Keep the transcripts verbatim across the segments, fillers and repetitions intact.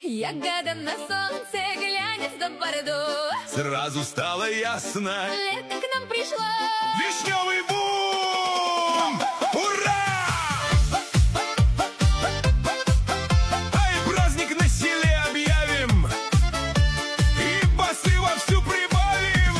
Ягода на солнце глянет до бордо. Сразу стало ясно, лето к нам пришло. Вишневый бум! Ура! Ай, праздник на селе объявим и басы вовсю прибавим.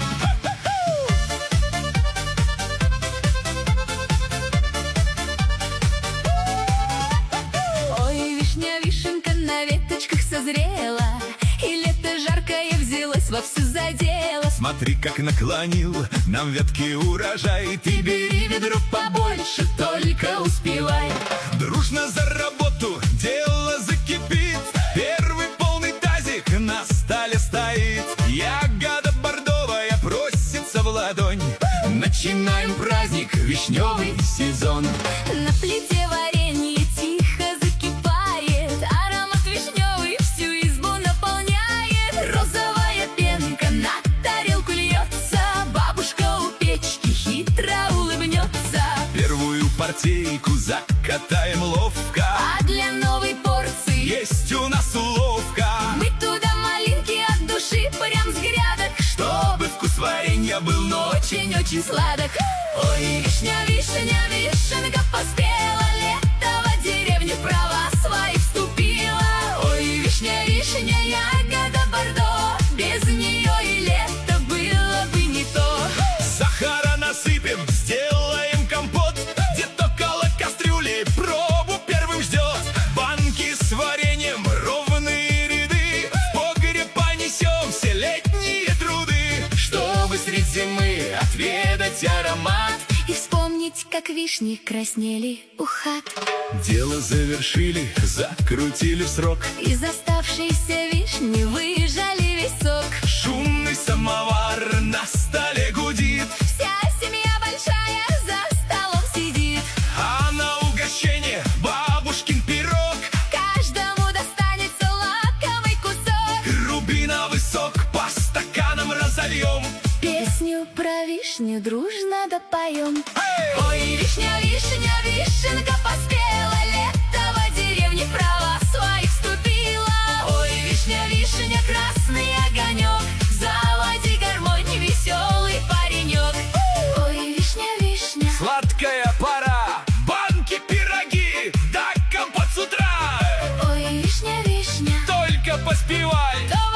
Ой, вишня, вишенка на веточках созрела, и лето жаркое взялось вовсю за дело. Смотри, как наклонил нам ветки урожай. Ты бери ведро побольше, только успевай. Дружно за работу, дело закипит. Первый полный тазик на столе стоит. Ягода бордовая просится в ладонь. Начинаем праздник, вишневый сезон. На плите варенье тихо закипает, аромат вишневый всю избу наполняет. Розовая пенка на тарелку льется, бабушка у печки хитро улыбнется. Первую партийку закатаем ловко, А для новой порции есть у нас уловка. мы туда малинки от души прям с грядок, Чтобы вкус варенья был, но очень-очень сладок. Ой, вишня, вишня, вишенка поспела, лето в деревне в права свои вступила. Ой, вишня, вишня, ягода бордо, без нее и лето было бы не то. сахара насыпем, сделаем компот. Дед около кастрюли пробу первым ждет. Банки с вареньем, ровные ряды, в погреб понесем все летние труды, чтобы средь зимы отведать аромат И вспомнить, как вишни краснели у хат. Дело завершили, закрутили в срок. Из оставшейся вишни выжали весь сок. Шумный самовар на столе гудит, Вся семья большая за столом сидит. а на угощение бабушкин пирог. Каждому достанется лакомый кусок. Рубиновый сок по стаканам разольем. Песню про вишню дружно допоем. Эй! Ой, вишня, вишня, вишенка поспела, лето в деревне в права своих вступила. Ой, вишня, вишня, красный огонек, заводи гармонь, веселый паренек. Ой, вишня, вишня, Сладкая пора, банки, пироги, да компот с утра. ой, вишня, вишня, Только поспевай, то